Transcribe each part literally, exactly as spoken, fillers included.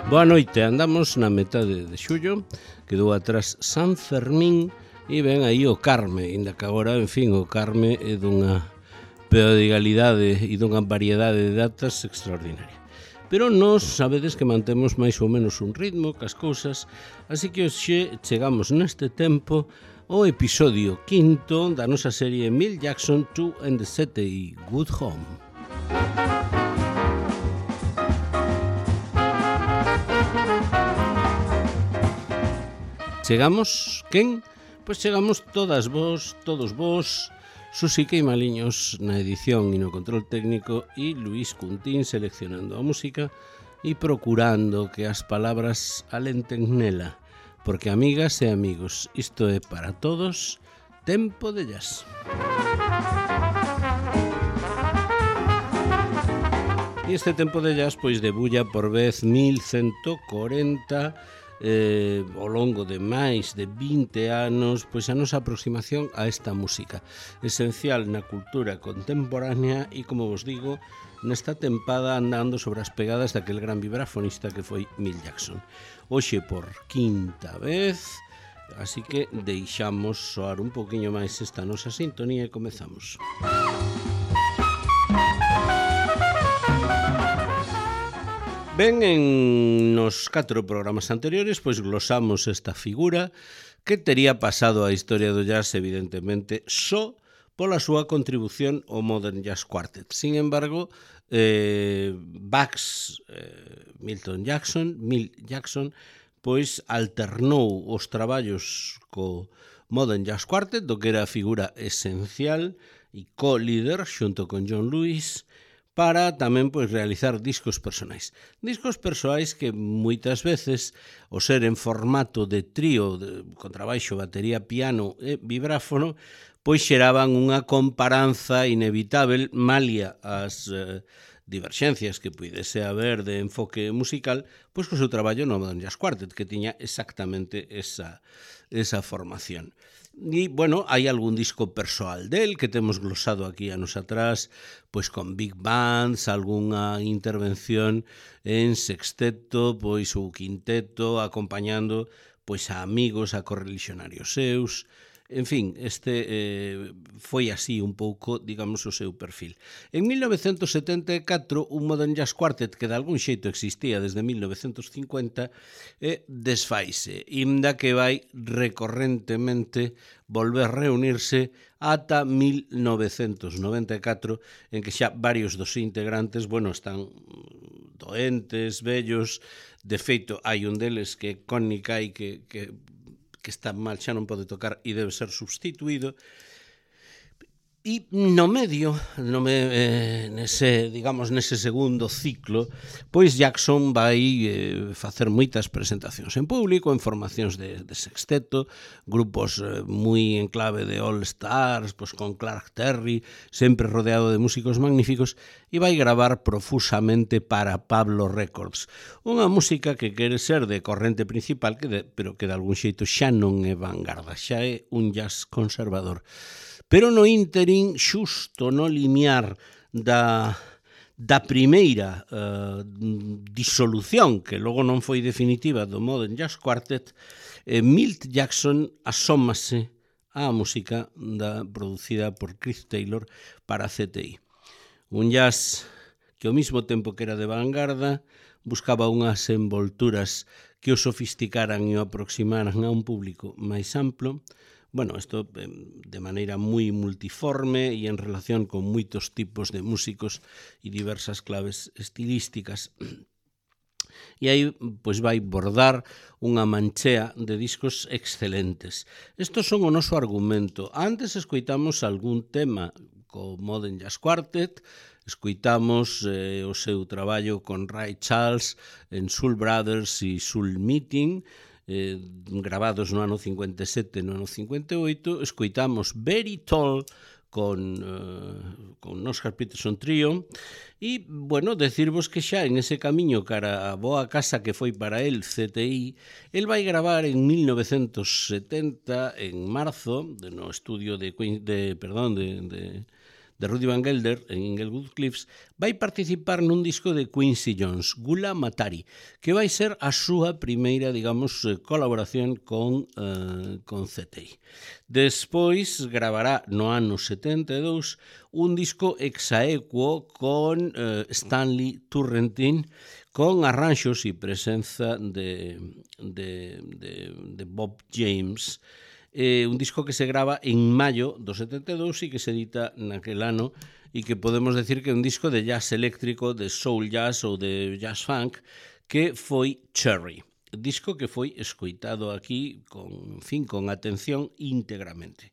Boa noite, andamos na metade de xullo, quedou atrás San Fermín e ven aí o Carme, inda que agora, en fin, o Carme é dunha prodigalidade e dunha variedade de datas extraordinaria. Pero nós sabedes que mantemos máis ou menos un ritmo cas cousas, así que hoxe chegamos neste tempo ao episodio quinto da nosa serie Milt Jackson two and the City Good Home. Chegamos, quen? Pois chegamos todas vos, todos vos, Susi Queimaliños na edición e no control técnico e Luís Cuntín seleccionando a música e procurando que as palabras alenten nela, porque amigas e amigos, isto é para todos tempo de jazz. E este tempo de jazz pois debulla por vez mil cento corenta Eh, ao longo de máis de vinte anos, pois a nosa aproximación a esta música esencial na cultura contemporánea e, como vos digo, nesta tempada andando sobre as pegadas daquel gran vibrafonista que foi Milt Jackson. Hoxe por quinta vez, así que deixamos soar un poquinho máis esta nosa sintonía e comezamos. Ben, en nos catro programas anteriores, pois glosamos esta figura que tería pasado a historia do jazz, evidentemente, só pola súa contribución ao Modern Jazz Quartet. Sin embargo, eh, Bugs eh, Milton Jackson, Milt Jackson, pois alternou os traballos co Modern Jazz Quartet, do que era a figura esencial e co-líder xunto con John Lewis, para tamén pois realizar discos personais. Discos persoais que moitas veces, ao ser en formato de trío, de contrabaixo, batería, piano e vibráfono, pois xeraban unha comparanza inevitável, malia as eh, diverxencias que puidese haber de enfoque musical, pois co seu traballo no Modern Jazz Quartet, que tiña exactamente esa, esa formación. E, bueno, hai algún disco persoal del que temos glosado aquí anos atrás, pois con big bands, algunha intervención en sexteto, pois ou quinteto, acompañando pois a amigos, a correligionarios seus. En fin, este eh, foi así un pouco, digamos, o seu perfil. En mil novecentos setenta e catro, un Modern Jazz Quartet que de algún xeito existía desde mil novecentos cincuenta eh, desfaise, inda que vai recorrentemente volver a reunirse ata mil novecentos noventa e catro, en que xa varios dos integrantes, bueno, están doentes, vellos. De feito, hai un deles que é Connie Kay, que, que que está mal, xa non pode tocar e debe ser substituído. E no medio, no me, eh, nese, digamos, nese segundo ciclo, pois Jackson vai eh, facer moitas presentacións en público, en formacións de, de sexteto, grupos eh, moi en clave de All Stars, pois con Clark Terry, sempre rodeado de músicos magníficos, e vai gravar profusamente para Pablo Records. Unha música que quere ser de corrente principal, que de, pero que de algún xeito xa non é vanguarda, xa é un jazz conservador. Pero no ínterin, xusto no limiar da, da primeira uh, disolución, que logo non foi definitiva, do Modern Jazz Quartet, eh, Milt Jackson asómase á música da, producida por Keith Taylor para C T I. Un jazz que ao mesmo tempo que era de vanguarda, buscaba unhas envolturas que o sofisticaran e o aproximaran a un público máis amplo. Bueno, isto de maneira moi multiforme e en relación con moitos tipos de músicos e diversas claves estilísticas. E aí pois vai bordar unha manchea de discos excelentes. Estos son o noso argumento. Antes escoitamos algún tema co Modern Jazz Quartet, escoitamos eh, o seu traballo con Ray Charles en Soul Brothers e Soul Meeting, Eh, gravados no ano cincuenta e sete, no ano cincuenta e oito, escoitamos Very Tall con, uh, con Oscar Peterson Trio e, bueno, decirvos que xa en ese camiño cara a boa casa que foi para el C T I, el vai gravar en mil novecentos setenta, en marzo, no estudio de, de perdón, de, de de Rudy Van Gelder en Inglewood Cliffs, vai participar nun disco de Quincy Jones, Gula Matari, que vai ser a súa primeira, digamos, colaboración con, uh, con C T I. Despois gravará no ano setenta e dous un disco exaequo con uh, Stanley Turrentine, con arranxos e presenza de, de, de, de Bob James, eh, un disco que se grava en maio do setenta e dous e que se edita naquel ano e que podemos decir que é un disco de jazz eléctrico, de soul jazz ou de jazz funk, que foi Cherry. Disco que foi escoitado aquí con, en fin, con atención íntegramente.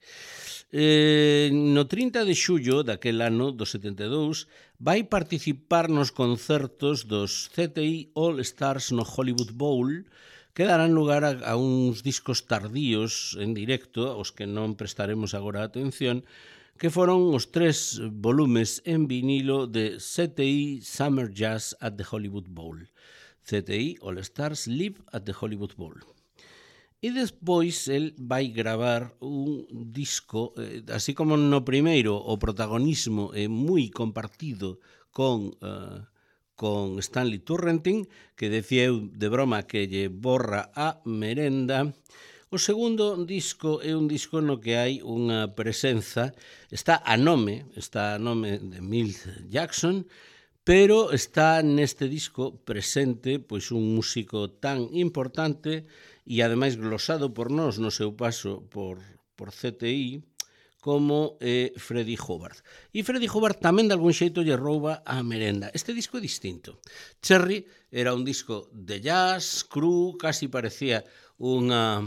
Eh, no trinta de xullo daquel ano, do setenta e dous, vai participar nos concertos dos C T I All Stars no Hollywood Bowl, que darán lugar a, a uns discos tardíos en directo, aos que non prestaremos agora atención, que foron os tres volumes en vinilo de C T I Summer Jazz at the Hollywood Bowl. C T I All Stars Live at the Hollywood Bowl. E despois el vai gravar un disco, eh, así como no primeiro o protagonismo é moi compartido con, uh, con Stanley Turrentine, que decía eu de broma que lle borra a merenda. O segundo disco é un disco no que hai unha presenza, está a nome, está a nome de Milt Jackson, pero está neste disco presente pois un músico tan importante e ademais glosado por nós no seu paso por, por C T I como eh, Freddie Hubbard. E Freddie Hubbard tamén de algún xeito lle rouba a merenda. Este disco é distinto. Cherry era un disco de jazz, cru, casi parecía unha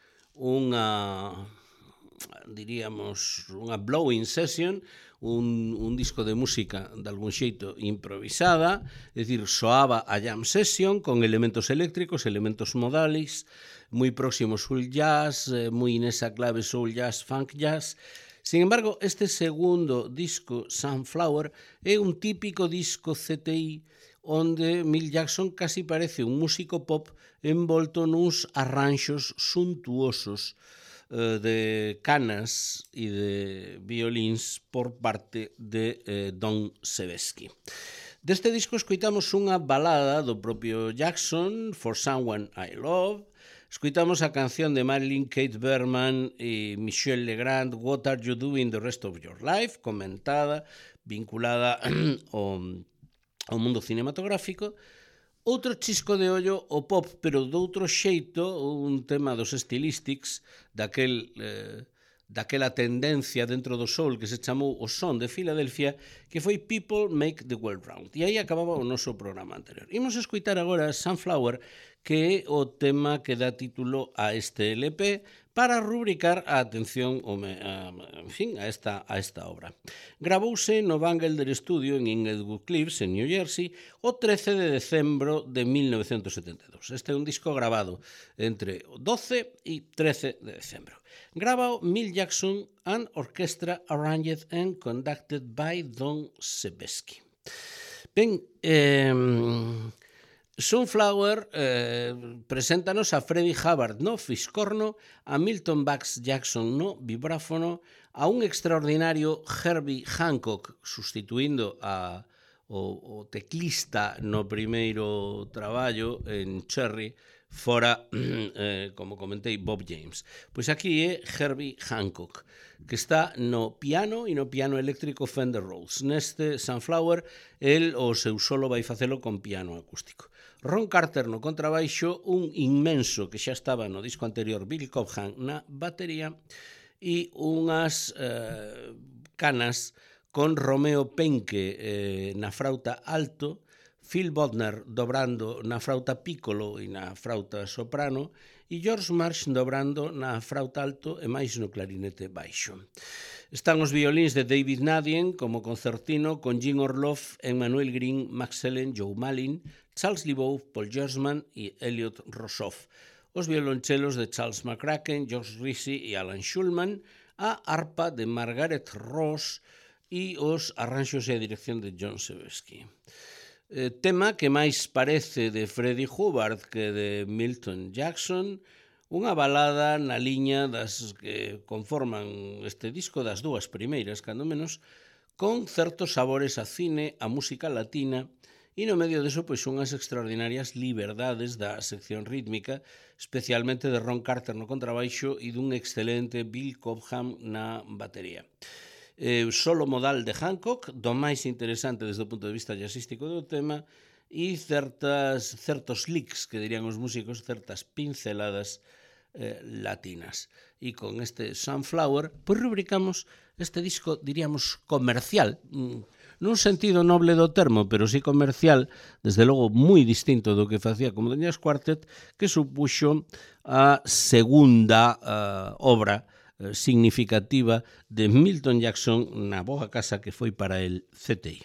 unha diríamos unha blowing session, un, un disco de música de algún xeito improvisada, é dicir, soaba a jam session con elementos eléctricos, elementos modales, moi próximos soul jazz, moi nesa clave soul jazz, funk jazz. Sin embargo, este segundo disco, Sunflower, é un típico disco C T I onde Milt Jackson casi parece un músico pop envolto nuns arranxos suntuosos de canas e de violíns por parte de eh, Don Sebesky. Deste disco escoitamos unha balada do propio Jackson, For Someone I Love, escoitamos a canción de Marilyn Kate Berman e Michel Legrand, What Are You Doing the Rest of Your Life, comentada, vinculada ao, ao mundo cinematográfico. Outro chisco de ollo o pop, pero doutro xeito, un tema dos Stylistics, daquel, eh, daquela tendencia dentro do soul que se chamou o son de Filadelfia, que foi People Make the World Round. E aí acababa o noso programa anterior. Imos escoitar agora Sunflower, que é o tema que dá título a este L P, para rubricar a atención a, en fin, a, esta, a esta obra. Gravouse no Van Gelder Studio en Inglewood Cliffs, en New Jersey, o trece de decembro de mil novecientos setenta e dous. Este é un disco grabado entre o doce e trece de decembro. Grabado Milt Jackson and Orchestra arranged and conducted by Don Sebesky. Ben, eh... Sunflower eh, preséntanos a Freddie Hubbard no fiscorno, a Milton Bax Jackson no vibráfono, a un extraordinario Herbie Hancock sustituindo a, o, o teclista no primeiro traballo en Cherry, fora, eh, como comentei, Bob James. Pois aquí é Herbie Hancock, que está no piano e no piano eléctrico Fender Rhodes. Neste Sunflower, el o seu solo vai facelo con piano acústico. Ron Carter no contrabaixo, un inmenso que xa estaba no disco anterior, Bill Cobham na batería, e unhas eh, canas con Romeo Penke eh, na frauta alto, Phil Bodner dobrando na frauta piccolo e na frauta soprano, e George Marsh dobrando na frauta alto e máis no clarinete baixo. Están os violíns de David Nadien como concertino con Jim Orloff, Emmanuel Green, Max Ellen, Joe Malin, Charles Libow, Paul Gersman e Elliot Rossoff. Os violonchelos de Charles McCracken, George Risi e Alan Schulman, a arpa de Margaret Ross e os arranxos e a dirección de John Sebesky. Eh, tema que máis parece de Freddie Hubbard que de Milton Jackson, unha balada na liña das que conforman este disco, das dúas primeiras, cando menos, con certos sabores a cine, a música latina, e no medio deso, pois, unhas extraordinarias liberdades da sección rítmica, especialmente de Ron Carter no contrabaixo e dun excelente Bill Cobham na batería. Eh, solo modal de Hancock, do máis interesante desde o punto de vista jazzístico do tema, e certas, certos licks, que dirían os músicos, certas pinceladas eh, latinas. E con este Sunflower, pois rubricamos este disco, diríamos, comercial, nun sentido noble do termo, pero sí comercial, desde logo moi distinto do que facía como Comedoñas Quartet, que supuxo a segunda uh, obra uh, significativa de Milton Jackson na boa casa que foi para el C T I.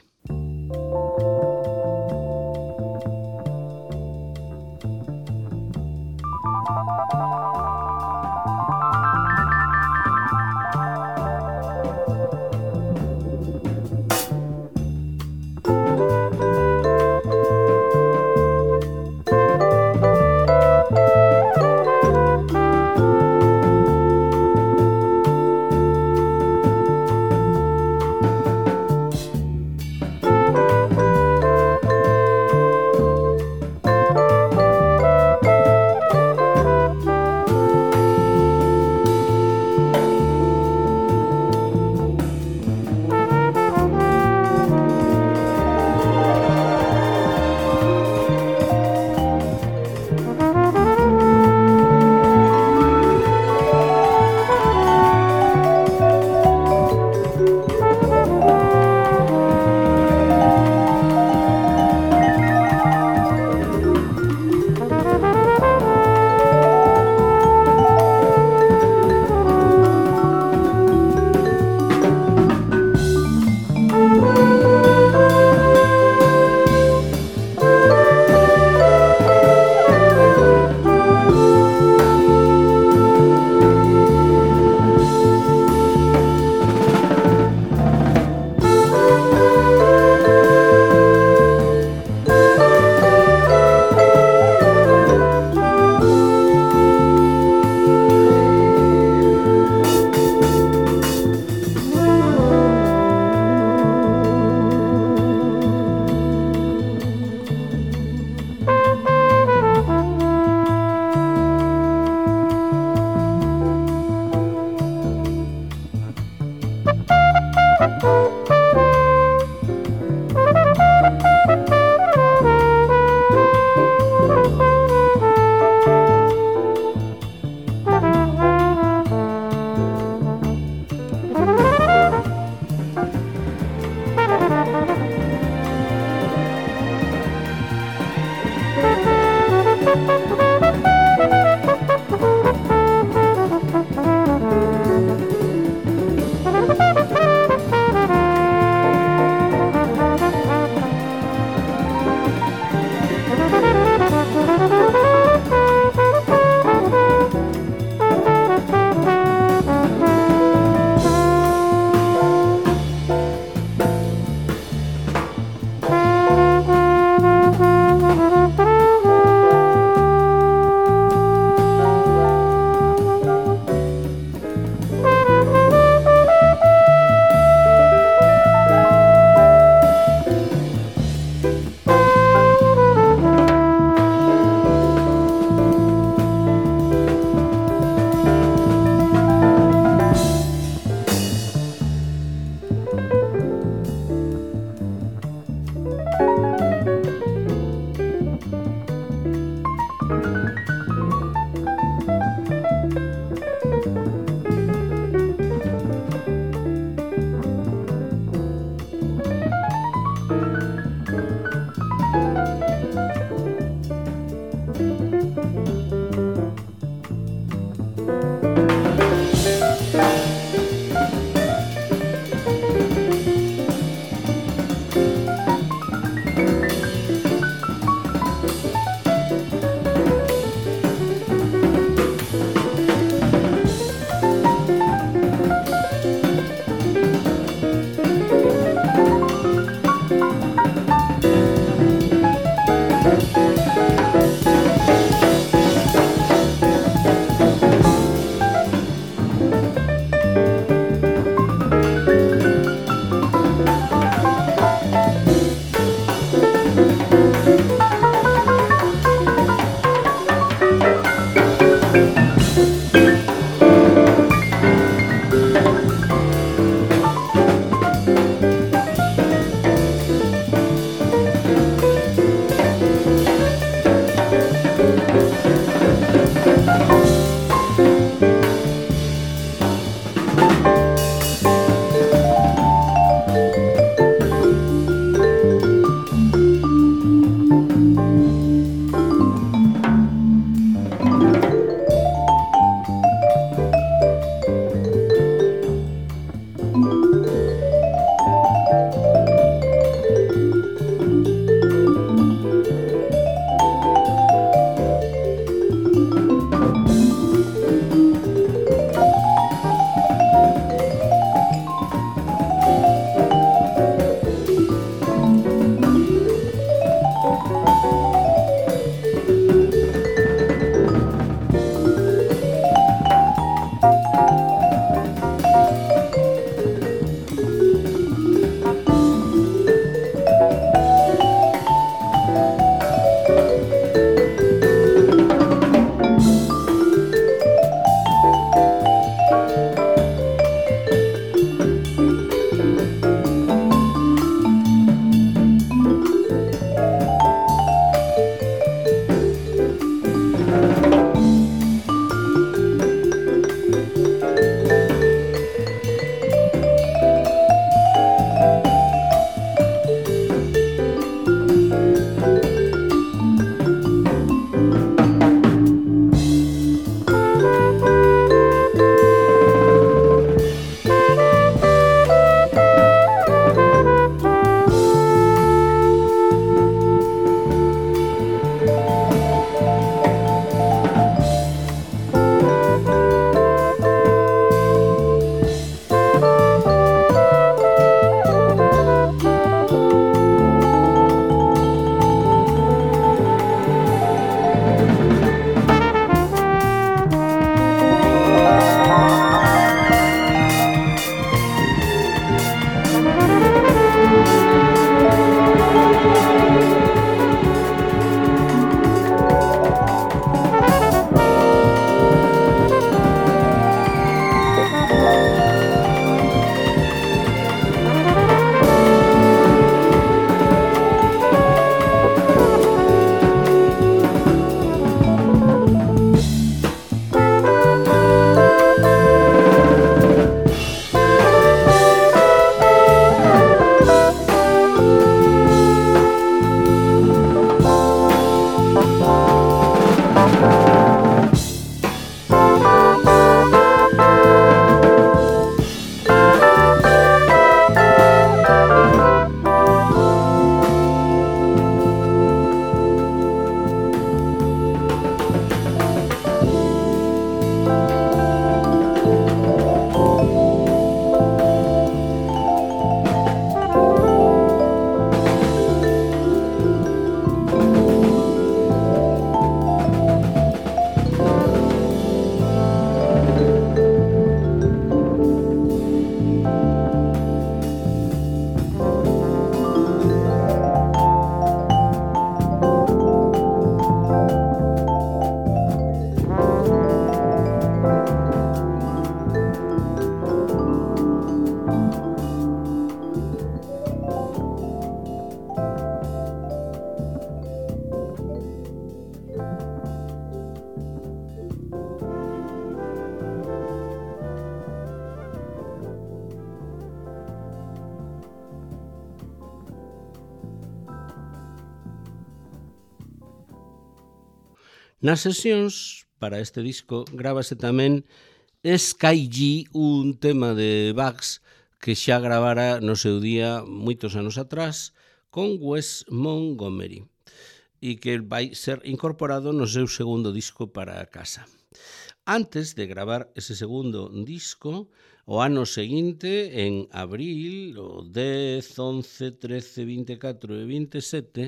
Nas sesións para este disco grábase tamén Sky G, un tema de Bugs que xa gravara no seu día moitos anos atrás con Wes Montgomery e que vai ser incorporado no seu segundo disco para casa. Antes de gravar ese segundo disco, o ano seguinte, en abril, o dez, once, trece, vinte e catro e vinte e sete,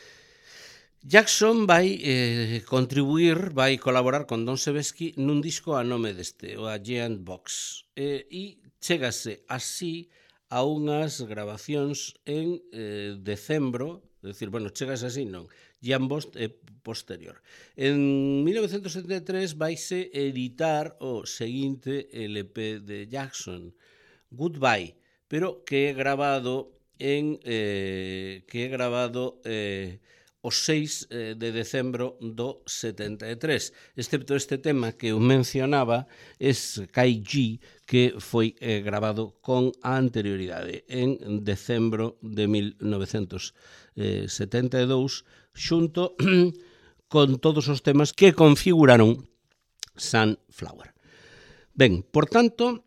Jackson vai eh, contribuir, vai colaborar con Don Sebesky nun disco a nome deste, o A Giant Box, eh, e chégase así a unhas grabacións en eh, decembro, é dicir, bueno, chégase así, non, Giant Box é posterior. En mil novecentos setenta e tres vaise editar o seguinte L P de Jackson, Goodbye, pero que é grabado en eh, que é grabado eh, o seis de decembro do setenta e tres, excepto este tema que eu mencionaba, es Sky G, que foi eh, grabado con anterioridade en decembro de mil novecentos setenta e dous, xunto con todos os temas que configuraron Sunflower. Ben, por tanto,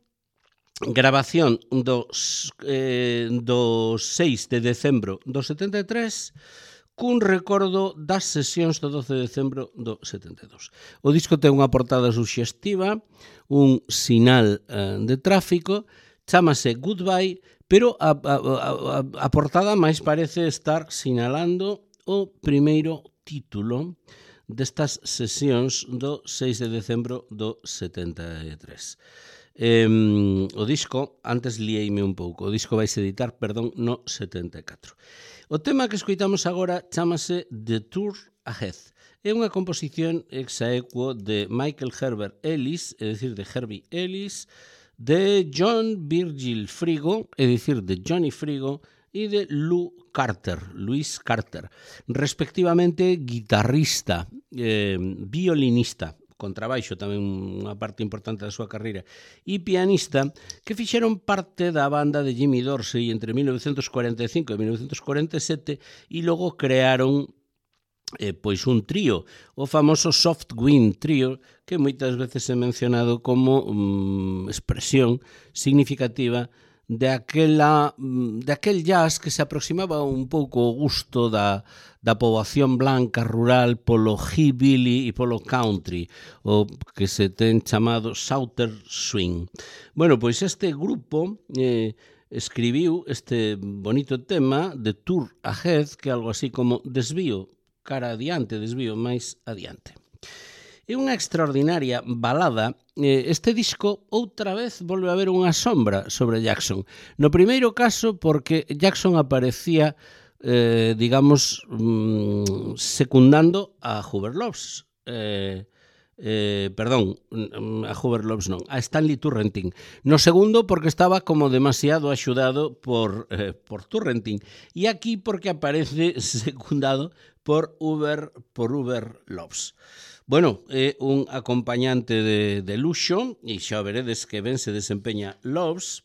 grabación dos, eh, do seis de decembro do setenta e tres, cun recordo das sesións do doce de decembro do setenta e dous. O disco ten unha portada suxestiva, un sinal eh, de tráfico, chámase Goodbye, pero a, a, a, a portada máis parece estar sinalando o primeiro título destas sesións do seis de decembro do setenta e tres. Eh, o disco, antes liéime un pouco, o disco vai se editar, perdón, no setenta e catro. O tema que escoitamos agora chámase The Tour Ahead. É unha composición exaequo de Michael Herbert Ellis, é dicir, de Herbie Ellis, de John Virgil Frigo, é dicir, de Johnny Frigo, e de Lou Carter, Louis Carter, respectivamente guitarrista, eh, violinista, contrabaixo, tamén unha parte importante da súa carreira, e pianista, que fixeron parte da banda de Jimmy Dorsey entre mil novecentos cuarenta e cinco e mil novecentos cuarenta e sete e logo crearon eh, pois un trío, o famoso Soft Wind Trio, que moitas veces é mencionado como um, expresión significativa de aquela, de aquel jazz que se aproximaba un pouco ao gusto da, da poboación blanca rural polo hillbilly e polo country, o que se ten chamado Southern Swing. Bueno, pois este grupo eh, escribiu este bonito tema de Tour Ahead, que é algo así como desvío, cara adiante, desvío máis adiante. É unha extraordinaria balada. Este disco outra vez volve a haber unha sombra sobre Jackson. No primeiro caso porque Jackson aparecía, eh, digamos, mmm, secundando a Hubert Loves. Eh, eh, perdón, a Hubert Loves non, a Stanley Turrentine. No segundo porque estaba como demasiado axudado por, eh, por Turrentine. E aquí porque aparece secundado por Hubert, por Hubert Loves. Bueno, é un acompañante de, de luxo, e xa veredes que ben se desempeña Loves,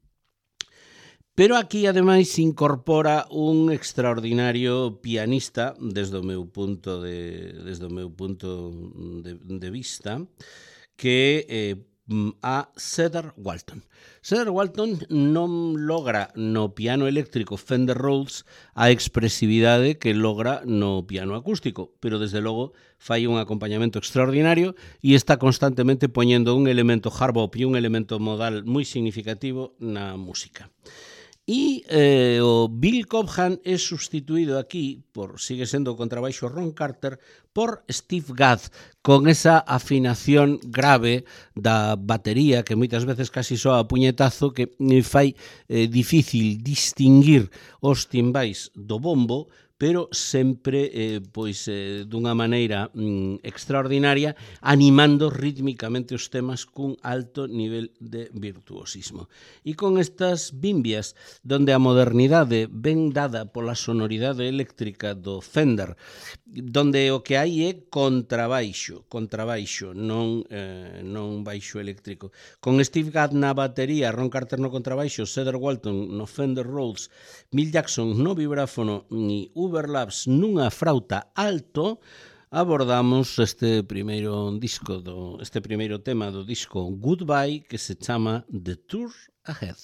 pero aquí, ademais, incorpora un extraordinario pianista, desde o meu punto de, desde o meu punto de, de vista, que é eh, a Cedar Walton. Cedar Walton non logra no piano eléctrico Fender Rhodes a expresividade que logra no piano acústico, pero desde logo fai un acompañamento extraordinario e está constantemente poñendo un elemento hard bop e un elemento modal moi significativo na música. E eh, o Bill Cobham é sustituído aquí, por sigue sendo o contrabaixo Ron Carter, por Steve Gadd, con esa afinación grave da batería que moitas veces casi soa a puñetazo, que fai eh, difícil distinguir os timbais do bombo, pero sempre eh, pois eh, dunha maneira mm, extraordinaria, animando rítmicamente os temas cun alto nivel de virtuosismo. E con estas bimbias, donde a modernidade ven dada pola sonoridade eléctrica do Fender, donde o que hai é contrabaixo, contrabaixo, non, eh, non baixo eléctrico. Con Steve Gadd na batería, Ron Carter no contrabaixo, Cedar Walton no Fender Rhodes, Bill Jackson no vibráfono e Hubert Loves nunha frauta alto, abordamos este primeiro disco do este primeiro tema do disco Goodbye, que se chama The Tour Ahead.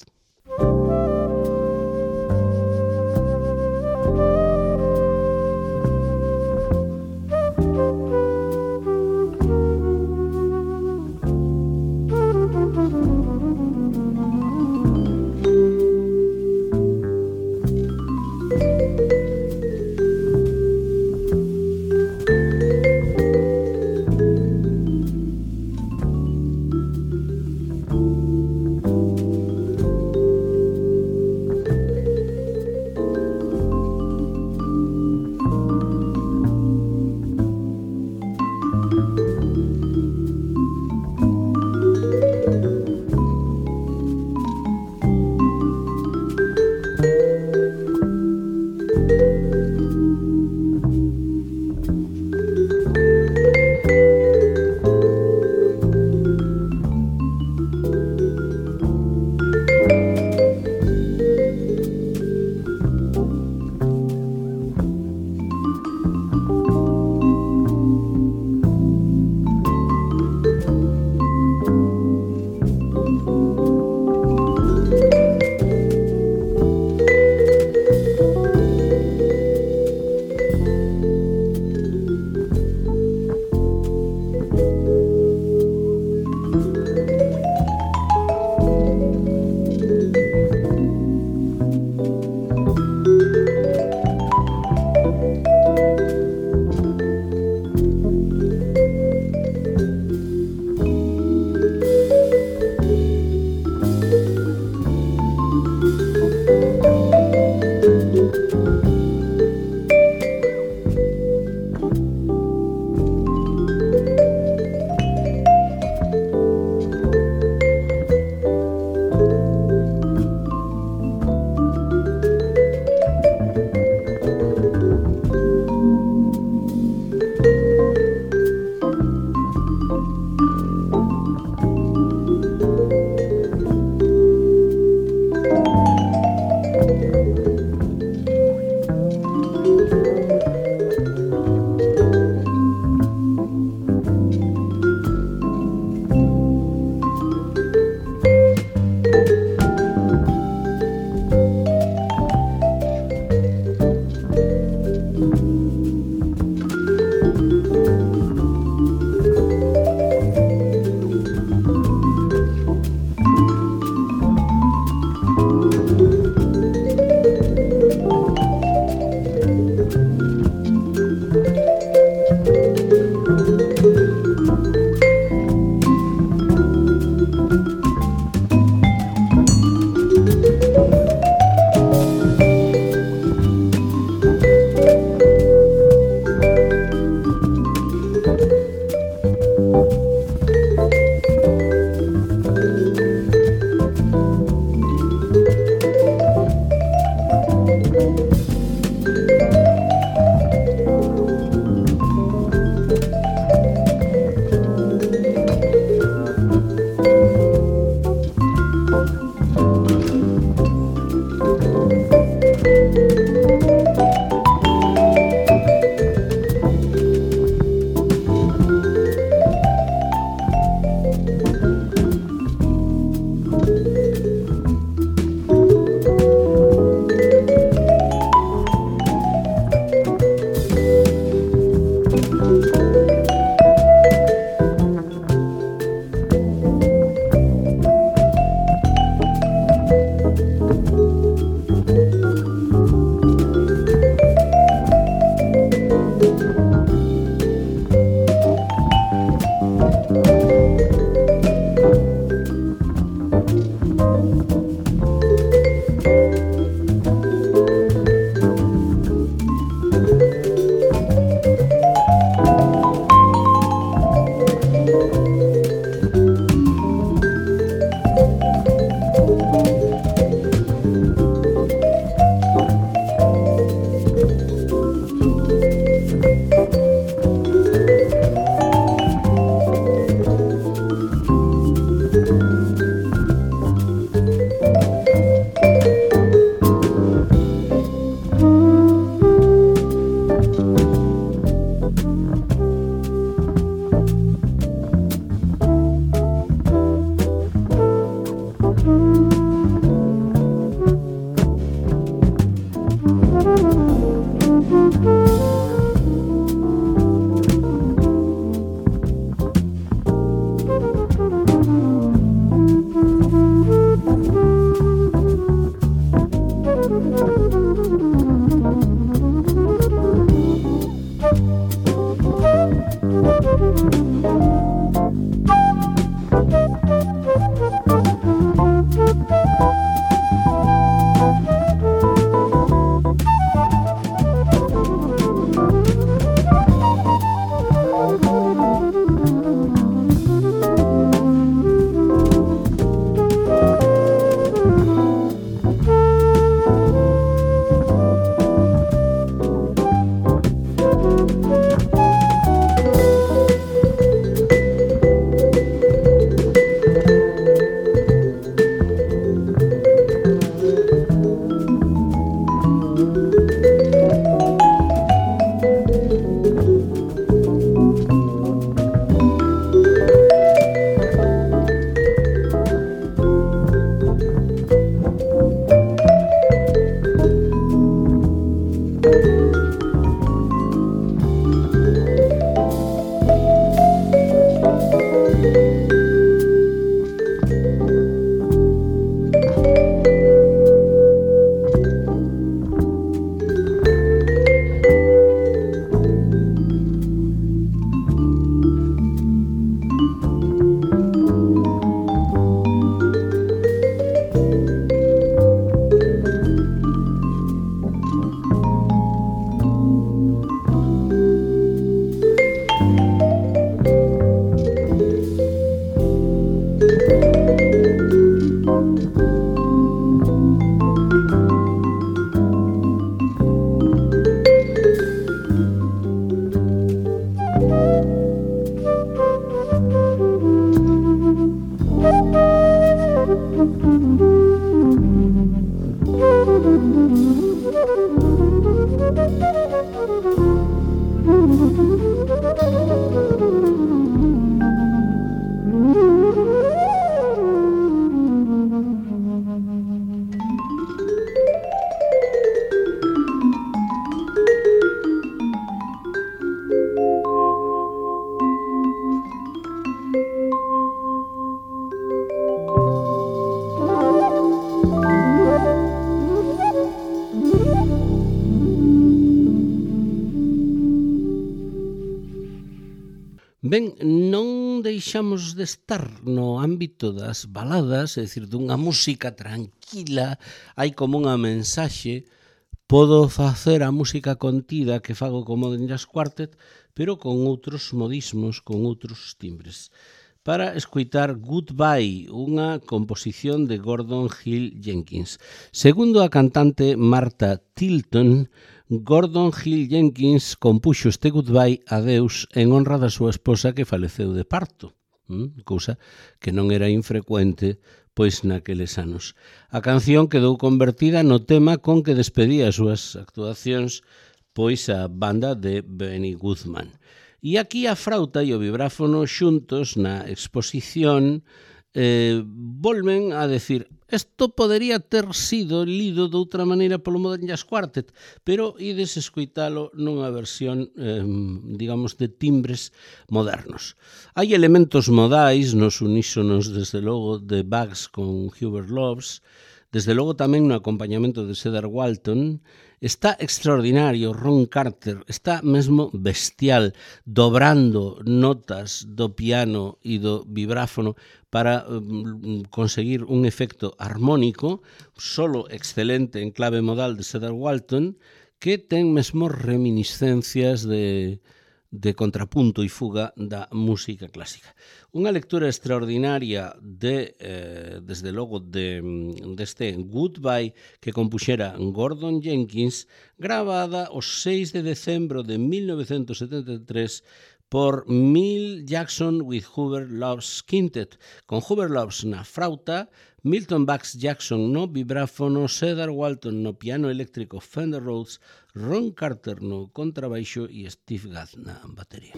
Ben, non deixamos de estar no ámbito das baladas, é dicir, dunha música tranquila, hai como unha mensaxe, podo facer a música contida que fago co Modern Jazz Quartet, pero con outros modismos, con outros timbres. Para escoitar Goodbye, unha composición de Gordon Hill Jenkins. Segundo a cantante Martha Tilton, Gordon Hill Jenkins compuxo este Goodbye a Deus en honra da súa esposa que faleceu de parto, ¿Mm? cousa que non era infrecuente pois naqueles anos. A canción quedou convertida no tema con que despedía as súas actuacións pois a banda de Benny Goodman. E aquí a frauta e o vibráfono xuntos na exposición eh, volven a decir: isto podería ter sido lido de outra maneira polo Modern Jazz Quartet, pero ides escoitalo nunha versión, eh, digamos, de timbres modernos. Hai elementos modais nos unísonos, desde logo, de Bugs con Hubert Loves, desde logo tamén no acompañamento de Cedar Walton. Está extraordinario Ron Carter, está mesmo bestial, dobrando notas do piano e do vibráfono para um, conseguir un efecto armónico, solo excelente en clave modal de Cedar Walton, que ten mesmo reminiscencias de, de contrapunto e fuga da música clásica. Unha lectura extraordinaria de, eh, desde logo, de, deste Goodbye que compuxera Gordon Jenkins, gravada o seis de decembro de mil novecentos setenta e tres por Mill Jackson with Hubert Loves Quintet, con Hubert Loves na frauta, Milton Bugs Jackson no vibráfono, Cedar Walton no piano eléctrico Fender Rhodes, Ron Carter no contrabaixo e Steve Gadd na batería.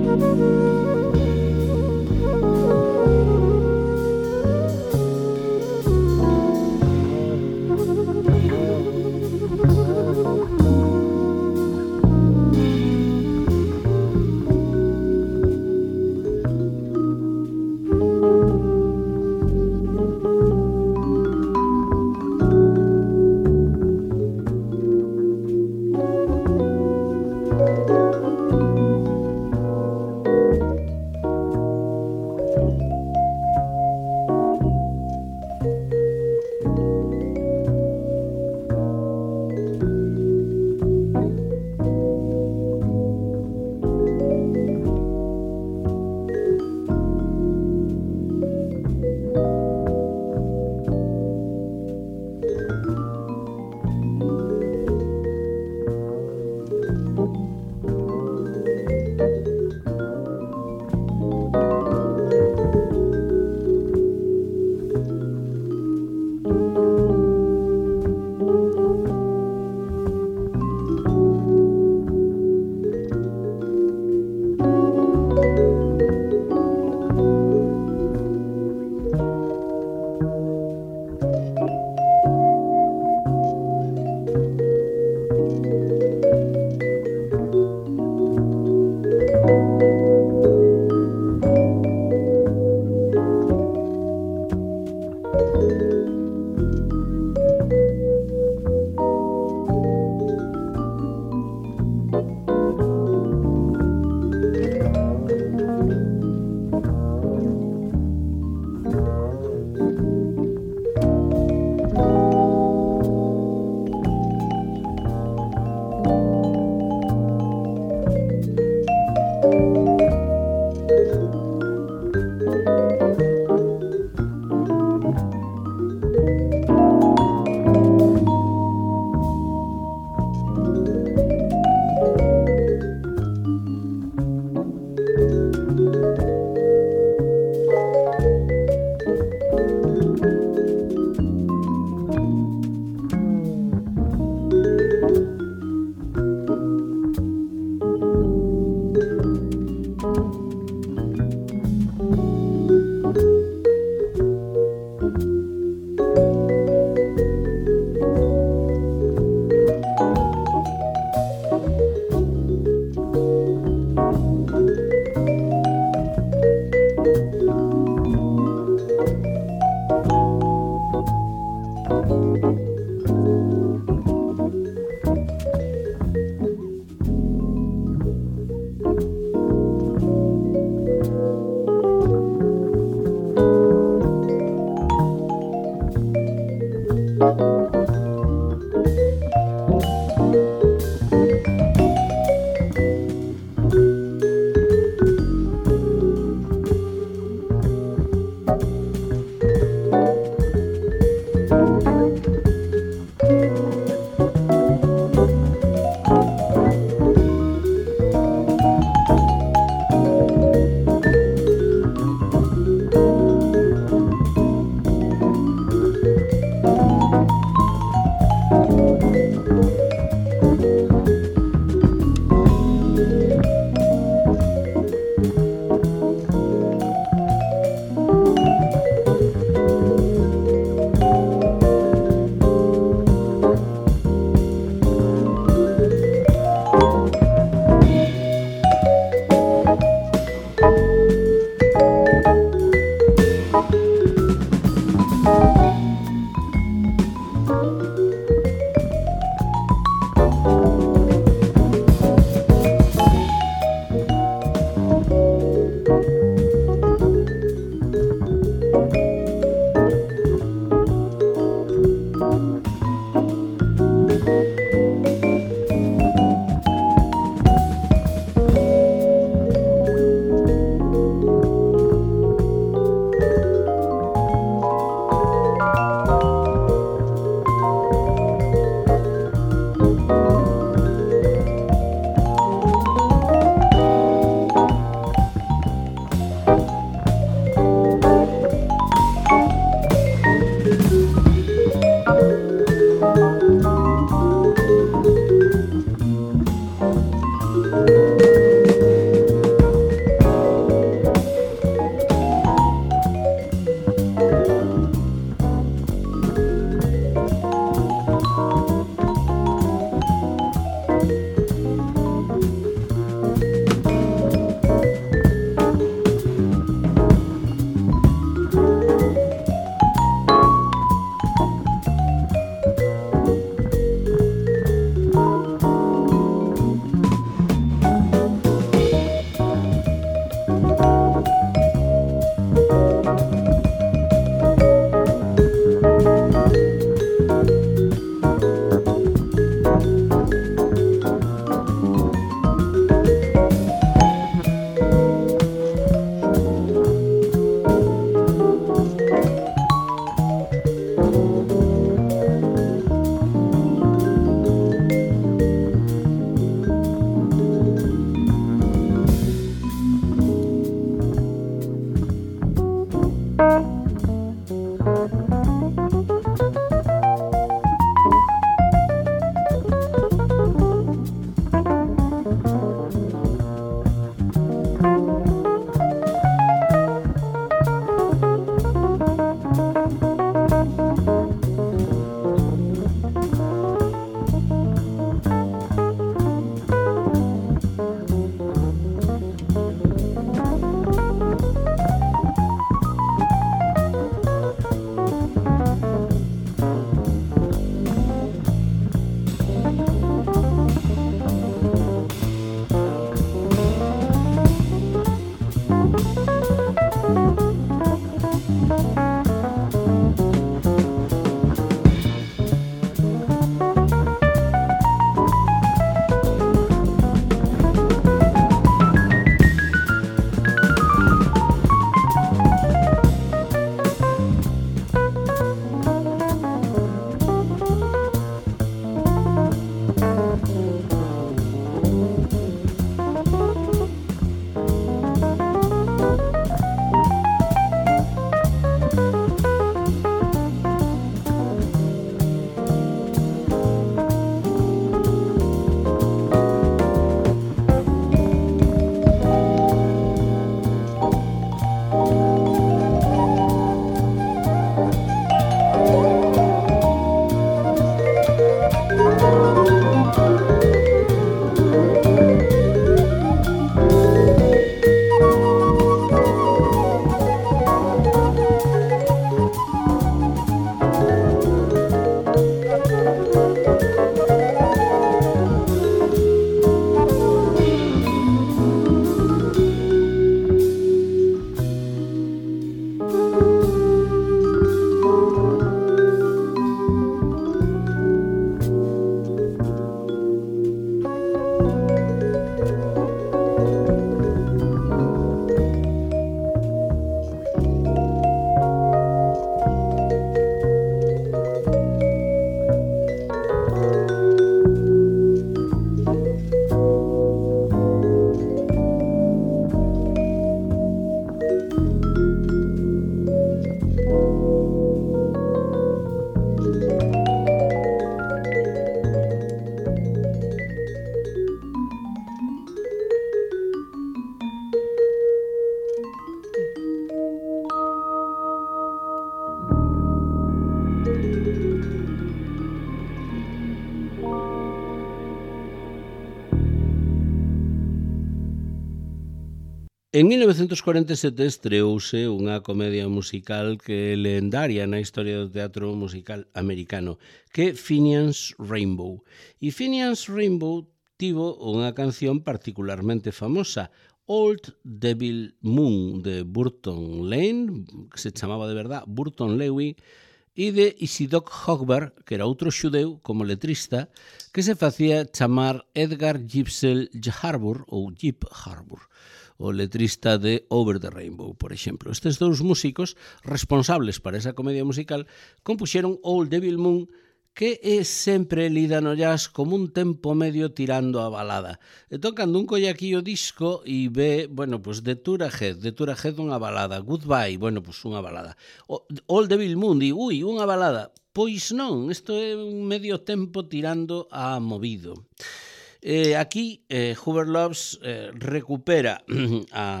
En mil novecentos cuarenta e sete estreouse unha comedia musical que é lendaria na historia do teatro musical americano, que é Finian's Rainbow. E Finian's Rainbow tivo unha canción particularmente famosa, Old Devil Moon, de Burton Lane, que se chamaba de verdad Burton Lewy, e de Isidore Hogberg, que era outro xudeu como letrista, que se facía chamar Edgar Gypsel Harbour, ou Gyp Harbour, o letrista de Over the Rainbow, por exemplo. Estes dous músicos responsables para esa comedia musical compuxeron Old Devil Moon, que é sempre lida no jazz como un tempo medio tirando a balada. Entón, cando un colle aquí o disco e ve, bueno, pues de Tura Head, de Tura Head unha balada, Goodbye, bueno, pues unha balada. Old Devil Moon, di, ui, unha balada. Pois non, isto é un medio tempo tirando a movido. Eh, aquí, eh, Hubert Loves eh, recupera a...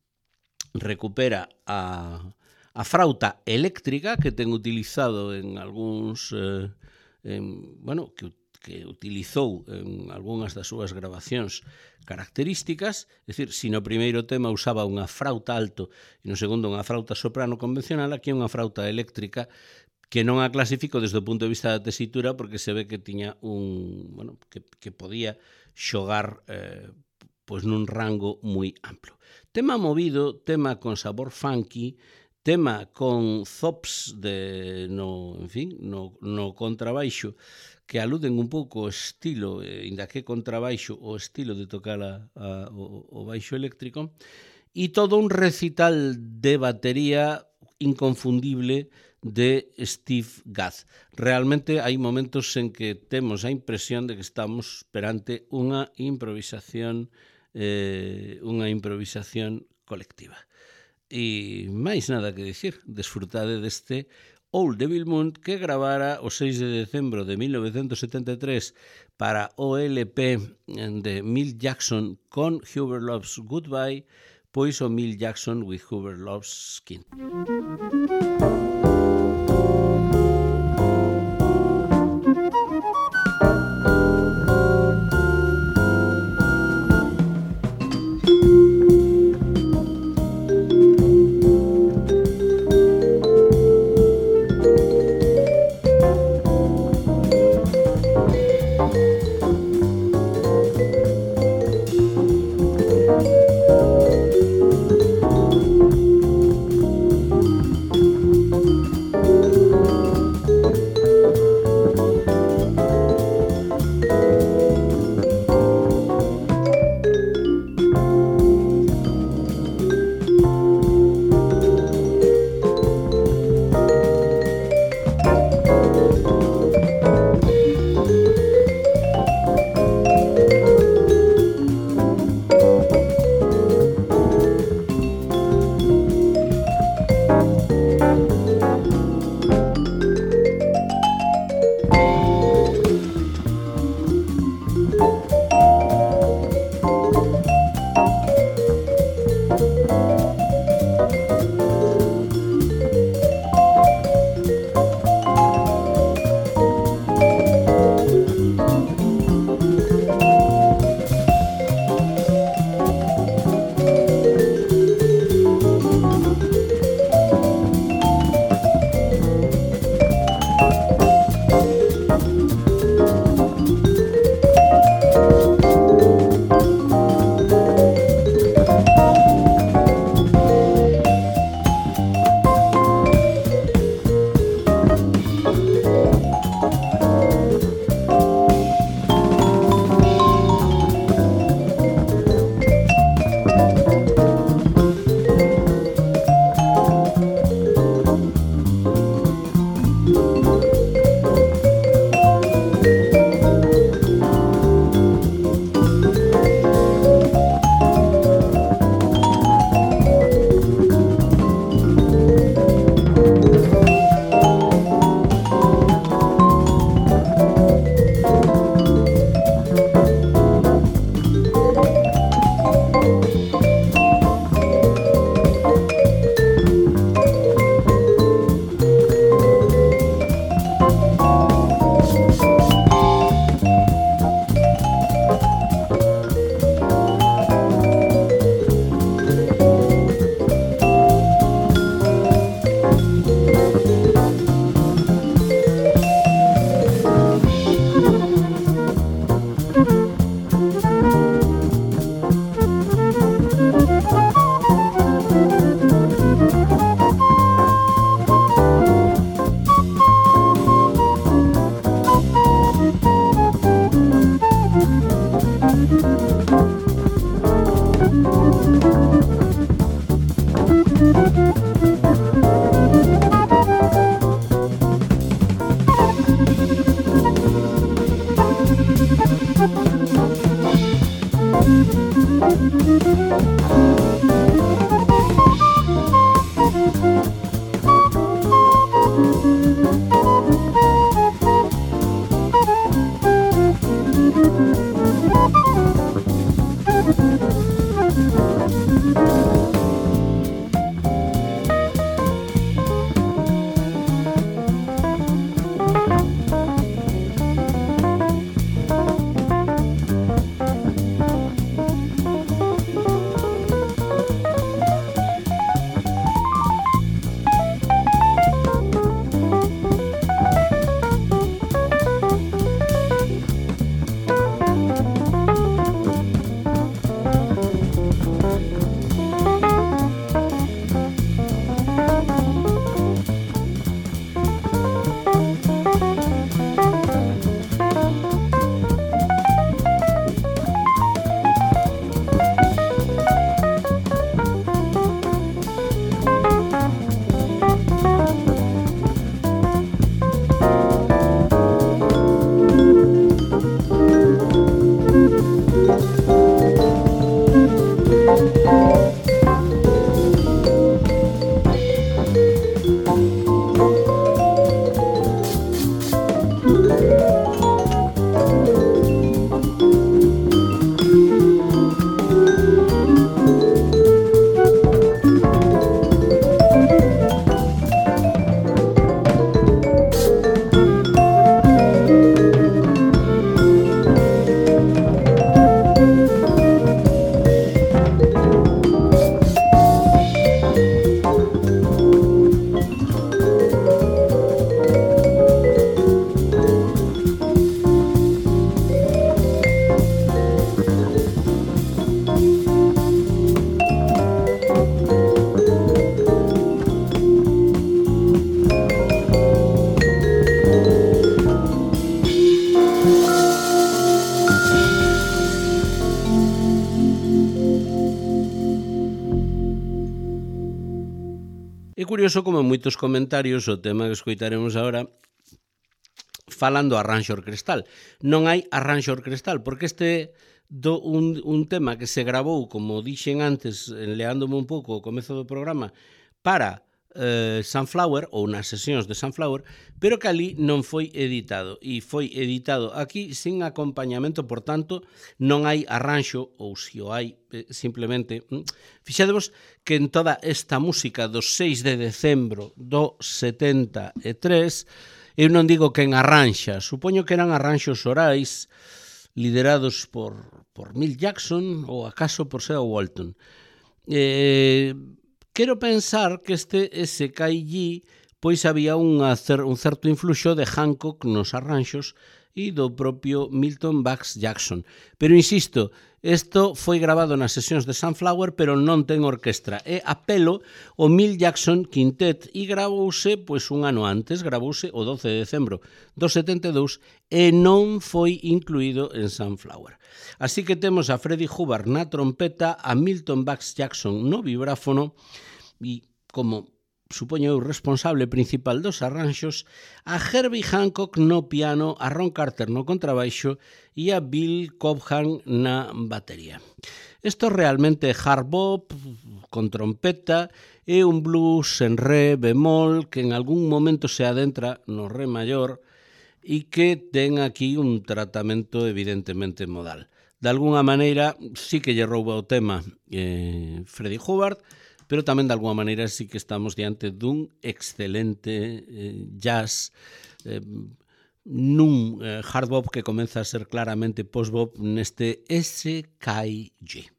recupera a... a frauta eléctrica que ten utilizado en algúns... Eh, en, bueno, que, que utilizou en algunhas das súas grabacións características, é dicir, se no primeiro tema usaba unha frauta alto e no segundo unha frauta soprano convencional, aquí unha frauta eléctrica que non a clasifico desde o punto de vista da tesitura porque se ve que tiña un, bueno, que, que podía xogar eh, pois nun rango moi amplo. Tema movido, tema con sabor funky, tema con zops de no, en fin, no, no contrabaixo que aluden un pouco ao estilo, inda que contrabaixo, o estilo de tocar a, a, o, o baixo eléctrico, e todo un recital de batería inconfundible de Steve Gadd. Realmente hai momentos en que temos a impresión de que estamos perante unha improvisación eh, unha improvisación colectiva. E máis nada que dicir, desfrutade deste Old Devil Moon que gravara o seis de decembro de mil novecentos setenta e tres para o L P de Milt Jackson con Hubert Loves Goodbye, pois o Milt Jackson with Hubert Loves Skin. É curioso como en moitos comentarios o tema que escoitaremos agora falando arranxo orquestal. Non hai arranxo orquestal, porque este do un, un tema que se gravou, como dixen antes, enleándome un pouco o comezo do programa, para eh, Sunflower, ou nas sesións de Sunflower, pero que ali non foi editado. E foi editado aquí sin acompañamento, por tanto, non hai arranxo, ou se o hai, eh, simplemente... Fixadevos que en toda esta música do seis de decembro do setenta e tres, eu non digo que en arranxa, supoño que eran arranxos orais liderados por, por Milt Jackson ou acaso por Seo Walton. Eh, quero pensar que este S K G pois había unha, un certo influxo de Hancock nos arranxos e do propio Milton Bax Jackson. Pero insisto, isto foi grabado nas sesións de Sunflower, pero non ten orquestra. É a pelo o Milt Jackson Quintet e gravouse pois un ano antes, gravouse o doce de decembro do setenta e dous e non foi incluído en Sunflower. Así que temos a Freddie Hubbard na trompeta, a Milton Bax Jackson no vibráfono e como supoño eu responsable principal dos arranxos, a Herbie Hancock no piano, a Ron Carter no contrabaixo e a Bill Cobham na batería. Isto realmente é hard bop, con trompeta, é un blues en re bemol que en algún momento se adentra no re maior e que ten aquí un tratamento evidentemente modal. De alguna maneira, sí que lle rouba o tema eh, Freddie Hubbard, pero tamén de alguna maneira sí que estamos diante dun excelente eh, jazz, eh, nun eh, hard bop que comeza a ser claramente post-bop neste S K G.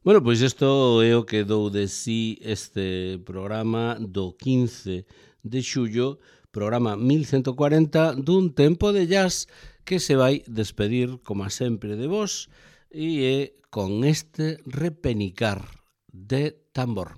Bueno, pois isto é o que dou de sí este programa do quince de xullo, programa mil ciento cuarenta dun tempo de jazz que se vai despedir, como sempre, de vos e é con este repenicar de tambor.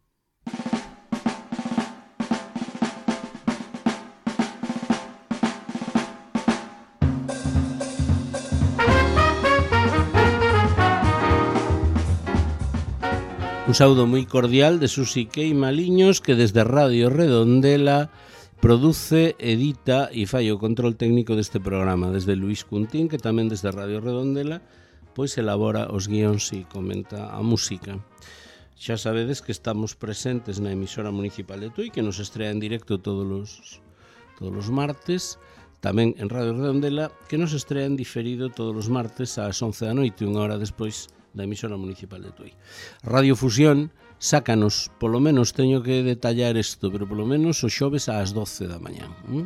Un saúdo moi cordial de Susi Queimaliños, que desde Radio Redondela produce, edita e fai o control técnico deste programa. Desde Luís Cuntín, que tamén desde Radio Redondela, pois elabora os guións e comenta a música. Xa sabedes que estamos presentes na emisora municipal de Tui, que nos estrea en directo todos os, todos os martes, tamén en Radio Redondela, que nos estrea en diferido todos os martes ás once da noite, unha hora despois da emisora municipal de Tui. Radio Fusión sácanos, polo menos teño que detallar isto, pero polo menos os xoves ás doce da mañá.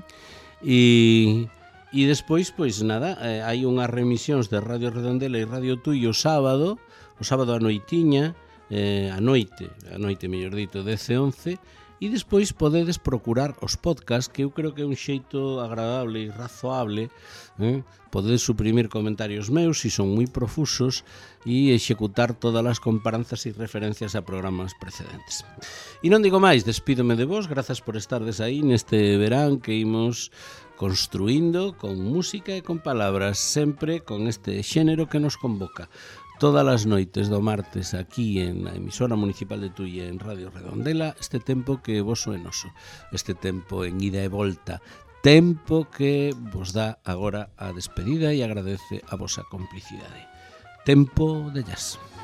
E, e despois, pois nada, eh, hai unhas remisións de Radio Redondela e Radio Tui o sábado, o sábado a noitiña, eh, a noite, a noite mellor dito, dez e once, e despois podedes procurar os podcasts, que eu creo que é un xeito agradable e razoable, eh? Podedes suprimir comentarios meus, se son moi profusos, e executar todas as comparanzas e referencias a programas precedentes. E non digo máis, despídome de vos, grazas por estardes aí neste verán que imos construindo con música e con palabras, sempre con este xénero que nos convoca. Todas as noites do martes aquí en a emisora municipal de Tui en Radio Redondela, este tempo que vos é noso, este tempo en ida e volta, tempo que vos dá agora a despedida e agradece a vosa complicidade. Tempo de jazz.